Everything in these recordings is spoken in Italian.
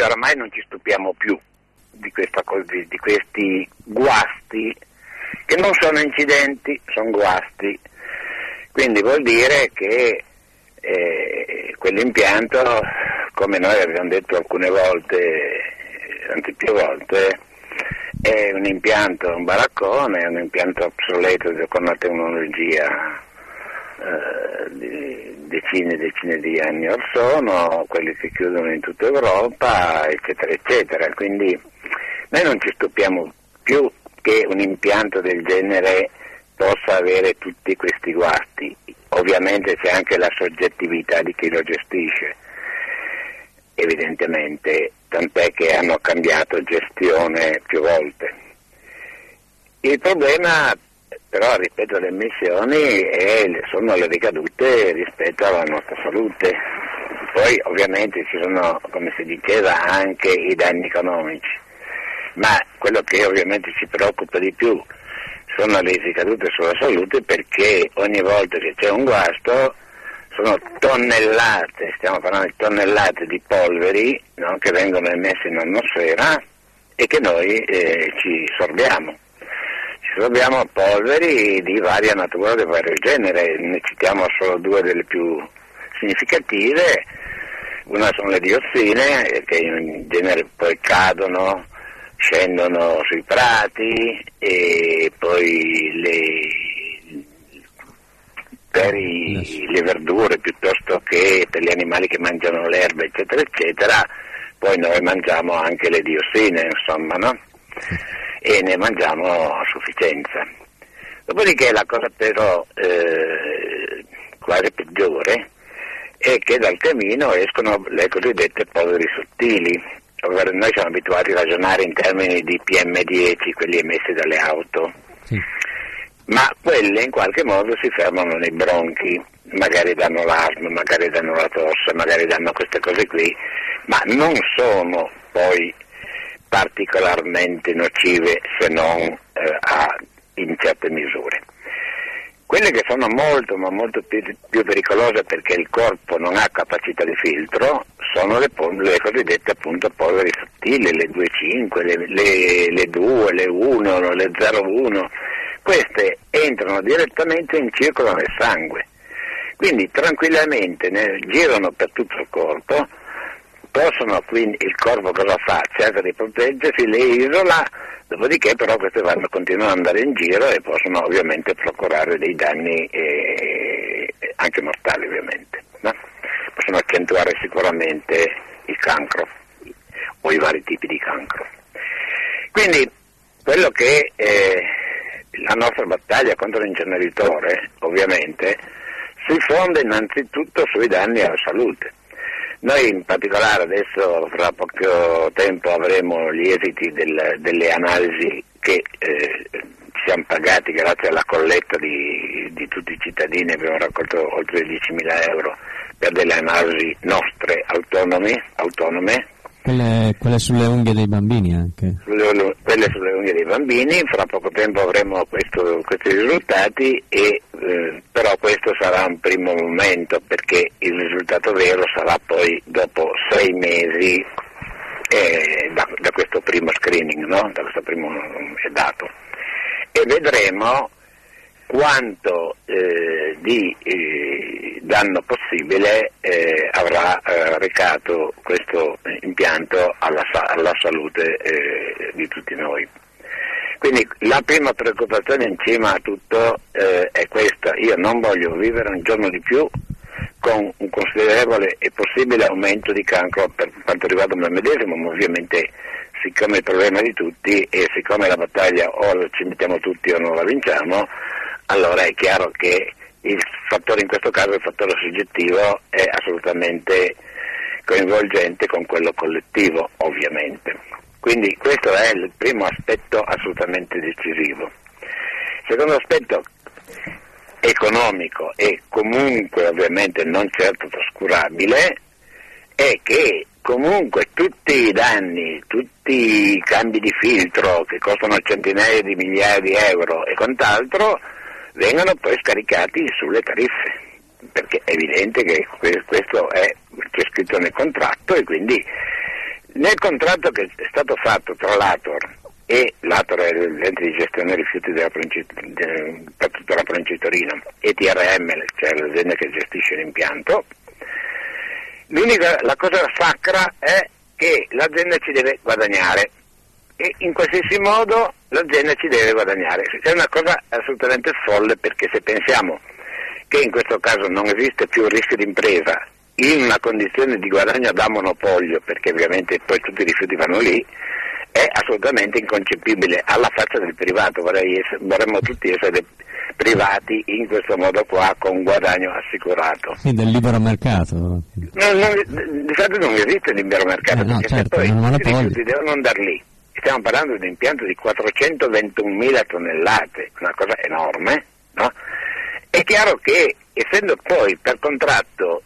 oramai non ci stupiamo più di questa cosa, di questi guasti che non sono incidenti, sono guasti. Quindi vuol dire che quell'impianto, come noi abbiamo detto alcune volte, anzi più volte, è un impianto, un baraccone, è un impianto obsoleto con una tecnologia di decine e decine di anni or sono, quelli che chiudono in tutta Europa, eccetera, eccetera. Quindi noi non ci stupiamo più che un impianto del genere possa avere tutti questi guasti. Ovviamente c'è anche la soggettività di chi lo gestisce, evidentemente, tant'è che hanno cambiato gestione più volte. Il problema però, rispetto alle emissioni, sono le ricadute rispetto alla nostra salute. Poi ovviamente ci sono, come si diceva, anche i danni economici, ma quello che ovviamente ci preoccupa di più sono le ricadute sulla salute, perché ogni volta che c'è un guasto sono tonnellate, stiamo parlando di tonnellate di polveri, no, che vengono emesse in atmosfera e che noi ci sorbiamo. Ci sorbiamo polveri di varia natura, di vario genere, ne citiamo solo due delle più significative. Una sono le diossine, che in genere poi cadono, scendono sui prati, e poi per le verdure piuttosto che per gli animali che mangiano l'erba, eccetera, eccetera. Poi noi mangiamo anche le diossine, insomma, no? E ne mangiamo a sufficienza. Dopodiché la cosa però quasi peggiore è che dal camino escono le cosiddette polveri sottili, ovvero noi siamo abituati a ragionare in termini di PM10, quelli emessi dalle auto, sì. Ma quelle in qualche modo si fermano nei bronchi, magari danno l'asma, magari danno la tosse, magari danno queste cose qui, ma non sono poi particolarmente nocive se non in certe misure. Quelle che sono molto ma molto più pericolose, perché il corpo non ha capacità di filtro, sono le cosiddette appunto polveri sottili, le 2,5, le 2, le 1, le 0,1. Queste entrano direttamente in circolo nel sangue, quindi tranquillamente girano per tutto il corpo. Possono, quindi il corpo cosa fa? Cerca di proteggersi, le isola, dopodiché però queste continuano ad andare in giro e possono ovviamente procurare dei danni anche mortali, ovviamente, no? Possono accentuare sicuramente il cancro o i vari tipi di cancro. Quindi quello che la nostra battaglia contro l'inceneritore ovviamente si fonda innanzitutto sui danni alla salute. Noi in particolare adesso fra poco tempo avremo gli esiti delle analisi che ci siamo pagati grazie alla colletta di tutti i cittadini. Abbiamo raccolto oltre 10.000 euro per delle analisi nostre autonome. Quelle sulle unghie dei bambini anche. Quelle sulle unghie dei bambini, fra poco tempo avremo questi risultati, e però questo sarà un primo momento, perché il risultato vero sarà poi dopo 6 mesi da questo primo screening, no? Da questo primo dato, e vedremo quanto di danno possibile avrà recato questo impianto alla salute di tutti noi. Quindi la prima preoccupazione in cima a tutto è questa: io non voglio vivere un giorno di più con un considerevole e possibile aumento di cancro per quanto riguarda me medesimo, ma ovviamente siccome è il problema di tutti e siccome la battaglia o ci mettiamo tutti o non la vinciamo, allora è chiaro che il fattore, in questo caso il fattore soggettivo, è assolutamente coinvolgente con quello collettivo, ovviamente. Quindi questo è il primo aspetto assolutamente decisivo. Il secondo aspetto economico e comunque ovviamente non certo trascurabile è che comunque tutti i danni, tutti i cambi di filtro che costano centinaia di migliaia di euro e quant'altro vengono poi scaricati sulle tariffe, perché è evidente che questo c'è scritto nel contratto, e quindi Nel contratto che è stato fatto tra l'Ator e l'Ator è l'ente di gestione rifiuti per tutta la provincia di Torino e TRM, cioè l'azienda che gestisce l'impianto, la cosa sacra è che l'azienda ci deve guadagnare e in qualsiasi modo l'azienda ci deve guadagnare. È una cosa assolutamente folle, perché se pensiamo che in questo caso non esiste più il rischio d'impresa in una condizione di guadagno da monopolio, perché ovviamente poi tutti i rifiuti vanno lì, è assolutamente inconcepibile alla faccia del privato. Vorremmo tutti essere privati in questo modo qua, con guadagno assicurato. Sì, del libero mercato. Di fatto non esiste il libero mercato, perché certo, se poi i rifiuti devono andare lì. Stiamo parlando di un impianto di 421.000 tonnellate, una cosa enorme, no? È chiaro che, essendo poi per contratto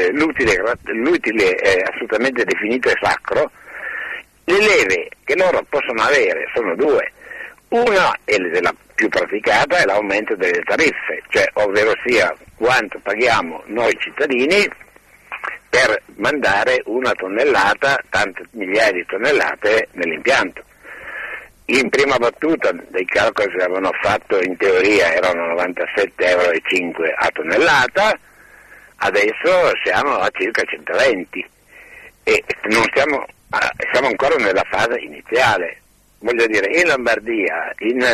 l'utile è assolutamente definito e sacro, le leve che loro possono avere sono due. Una è la più praticata, è l'aumento delle tariffe, cioè ovvero sia quanto paghiamo noi cittadini per mandare una tonnellata, tante migliaia di tonnellate nell'impianto. In prima battuta dei calcoli che avevano fatto in teoria erano 97,5 euro a tonnellata, adesso siamo a circa 120 e siamo ancora nella fase iniziale. Voglio dire, in Lombardia,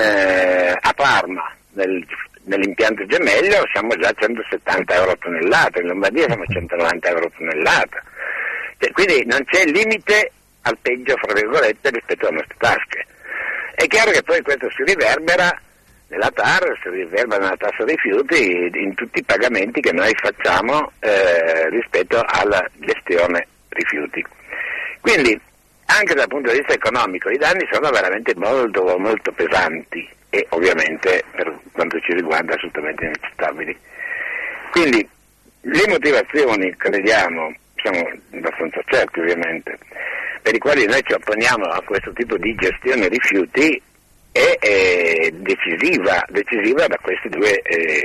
a Parma, nell'impianto gemello siamo già a 170 euro a tonnellata, in Lombardia siamo a 190 euro a tonnellata, quindi non c'è limite al peggio, fra virgolette, rispetto alle nostre tasche. È chiaro che poi questo si riverbera nella TAR, si riverbera nella tassa rifiuti, in tutti i pagamenti che noi facciamo rispetto alla gestione rifiuti. Quindi anche dal punto di vista economico i danni sono veramente molto, molto pesanti e ovviamente per quanto ci riguarda assolutamente inaccettabili. Quindi le motivazioni, crediamo, siamo abbastanza certi ovviamente, per i quali noi ci opponiamo a questo tipo di gestione rifiuti è decisiva da queste due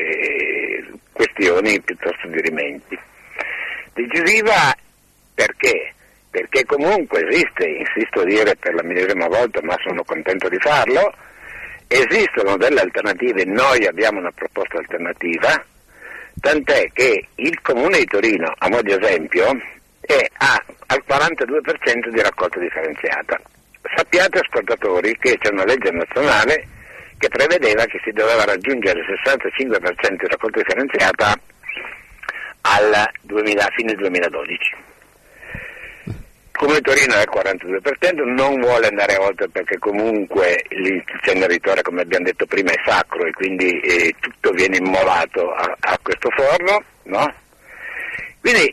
questioni piuttosto dirimenti. Decisiva perché? Perché comunque esiste, insisto a dire per la millesima volta, ma sono contento di farlo, esistono delle alternative, noi abbiamo una proposta alternativa, tant'è che il Comune di Torino, a mo' di esempio, ha al 42% di raccolta differenziata. Sappiate, ascoltatori, che c'è una legge nazionale che prevedeva che si doveva raggiungere il 65% di raccolta differenziata a fine 2012. Il Comune di Torino è al 42%, non vuole andare oltre perché comunque l'inceneritore, come abbiamo detto prima, è sacro e quindi tutto viene immolato a questo forno, no? Quindi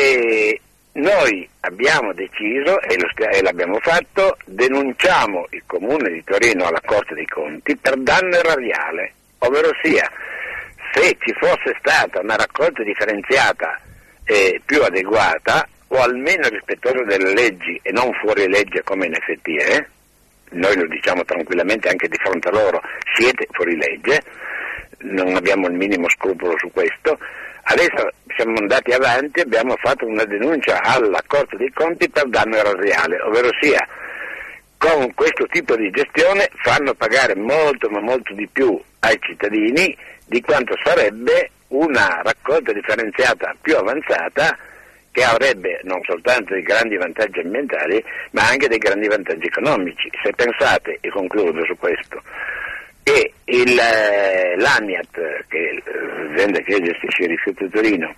noi abbiamo deciso, e l'abbiamo fatto, denunciamo il Comune di Torino alla Corte dei Conti per danno erariale, ovvero sia, se ci fosse stata una raccolta differenziata più adeguata, o almeno rispettosa delle leggi e non fuori legge come in effetti è, noi lo diciamo tranquillamente anche di fronte a loro, siete fuori legge, non abbiamo il minimo scrupolo su questo. Adesso siamo andati avanti, abbiamo fatto una denuncia alla Corte dei Conti per danno erariale, ovvero sia con questo tipo di gestione fanno pagare molto ma molto di più ai cittadini di quanto sarebbe una raccolta differenziata più avanzata, che avrebbe non soltanto dei grandi vantaggi ambientali ma anche dei grandi vantaggi economici. Se pensate, e concludo su questo, che l'ANIAT, che è l'azienda che gestisce i rifiuti di Torino,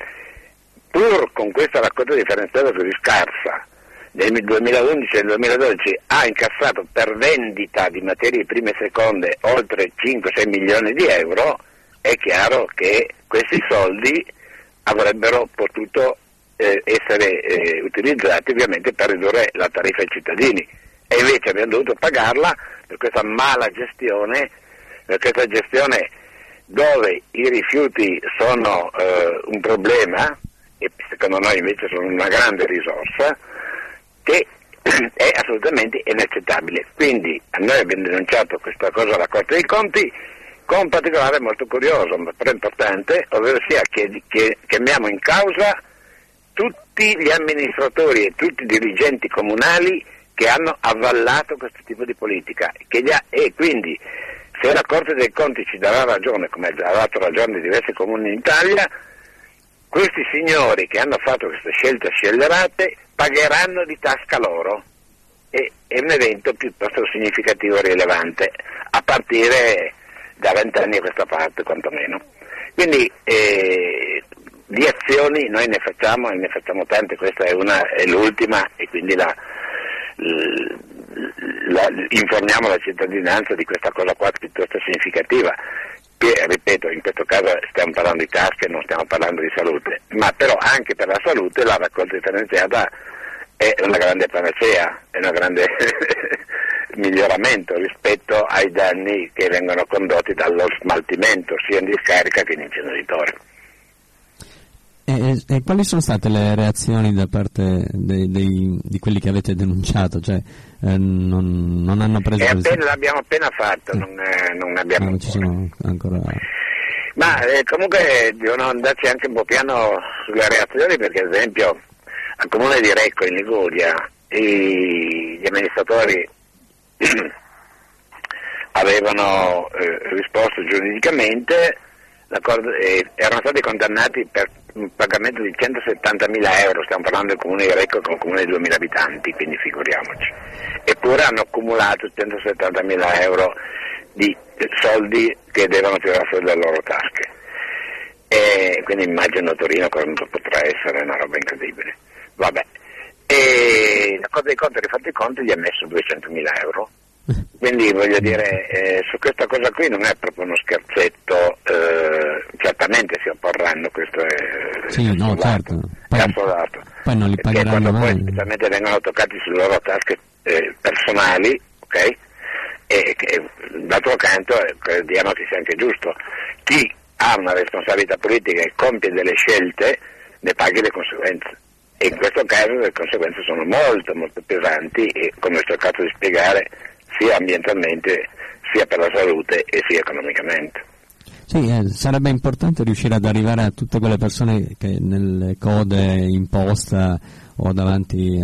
pur con questa raccolta differenziata così scarsa, nel 2011 e nel 2012 ha incassato per vendita di materie prime e seconde oltre 5-6 milioni di euro, è chiaro che questi soldi avrebbero potuto essere utilizzati ovviamente per ridurre la tariffa ai cittadini, e invece abbiamo dovuto pagarla per questa mala gestione, per questa gestione dove i rifiuti sono un problema e secondo noi invece sono una grande risorsa, che è assolutamente inaccettabile. Quindi noi abbiamo denunciato questa cosa alla Corte dei Conti con un particolare molto curioso ma però importante, ovvero sia che chiamiamo in causa tutti tutti gli amministratori e tutti i dirigenti comunali che hanno avvallato questo tipo di politica, e quindi se la Corte dei Conti ci darà ragione, come ha dato ragione diversi comuni in Italia, questi signori che hanno fatto queste scelte scellerate pagheranno di tasca loro. È un evento piuttosto significativo e rilevante, a partire da 20 anni a questa parte quantomeno. Quindi di azioni noi ne facciamo tante, questa è l'ultima, e quindi informiamo la cittadinanza di questa cosa qua piuttosto significativa. Ripeto, in questo caso stiamo parlando di tasche, non stiamo parlando di salute, ma però anche per la salute la raccolta differenziata è una grande panacea, è un grande miglioramento rispetto ai danni che vengono condotti dallo smaltimento sia in discarica che in inceneritore. E quali sono state le reazioni da parte di quelli che avete denunciato? Cioè, non hanno preso... L'abbiamo appena fatto, sì. non abbiamo non ci sono ancora... Ma comunque devono andarci anche un po' piano sulle reazioni, perché ad esempio al comune di Recco in Liguria gli amministratori avevano risposto giuridicamente, erano stati condannati per un pagamento di 170.000 euro, stiamo parlando del comune di Recco, che è un comune di 2.000 abitanti, quindi figuriamoci, eppure hanno accumulato 170.000 euro di soldi che devono tirare fuori dalle loro tasche, e quindi immagino Torino quanto potrà essere una roba incredibile. Vabbè, e la Corte dei Conti ha rifatto i conti, gli ha messo 200.000 euro. Quindi voglio dire, su questa cosa qui non è proprio uno scherzetto, certamente si opporranno, questo è certo. assolato. Poi non li pagheranno mai. Poi specialmente vengono toccati sulle loro tasche personali, ok? E d'altro canto crediamo che sia anche giusto, chi ha una responsabilità politica e compie delle scelte ne paghi le conseguenze, e in questo caso le conseguenze sono molto molto pesanti, e come ho cercato di spiegare, sia ambientalmente, sia per la salute e sia economicamente. Sì, sarebbe importante riuscire ad arrivare a tutte quelle persone che nelle code in posta o davanti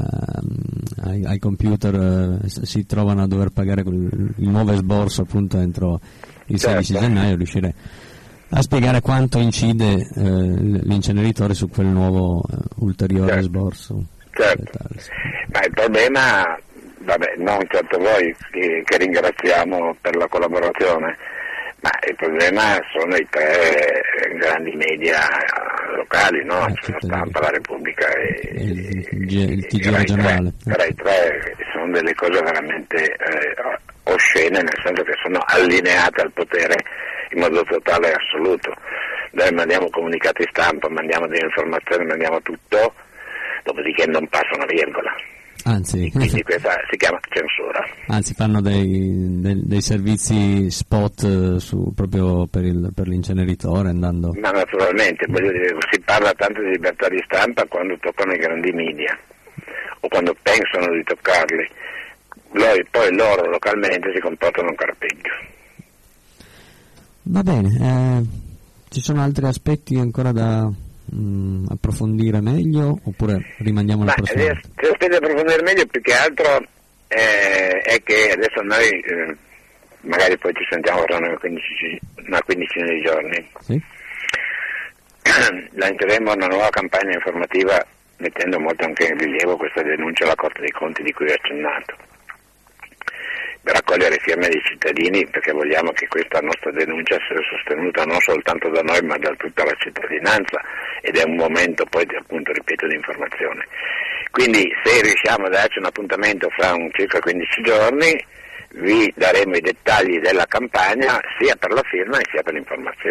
ai computer si trovano a dover pagare il nuovo esborso appunto entro il 16 gennaio, riuscire a spiegare quanto incide l'inceneritore su quel nuovo ulteriore esborso. Certo, ma il problema, non certo voi che ringraziamo per la collaborazione, ma il problema sono i 3 grandi media locali, no? La Stampa, la Repubblica e il TG regionale. Rai 3 sono delle cose veramente oscene, nel senso che sono allineate al potere in modo totale e assoluto. Noi mandiamo comunicati stampa, mandiamo delle informazioni, mandiamo tutto, dopodiché non passa una virgola. Anzi, quindi questa si chiama censura. Anzi, fanno dei servizi spot proprio per l'inceneritore, andando. Ma naturalmente, voglio dire, si parla tanto di libertà di stampa quando toccano i grandi media o quando pensano di toccarli. Poi loro localmente si comportano ancora peggio. Va bene, ci sono altri aspetti ancora da approfondire meglio, oppure rimandiamo la prossima volta? Se aspetta approfondire meglio, più che altro è che adesso noi magari poi ci sentiamo tra una quindicina di giorni, sì? Lanceremo una nuova campagna informativa mettendo molto anche in rilievo questa denuncia alla Corte dei Conti di cui ho accennato, per raccogliere firme dei cittadini, perché vogliamo che questa nostra denuncia sia sostenuta non soltanto da noi ma da tutta la cittadinanza, ed è un momento poi appunto, ripeto, di informazione. Quindi se riusciamo a darci un appuntamento fra circa 15 giorni vi daremo i dettagli della campagna sia per la firma sia per l'informazione.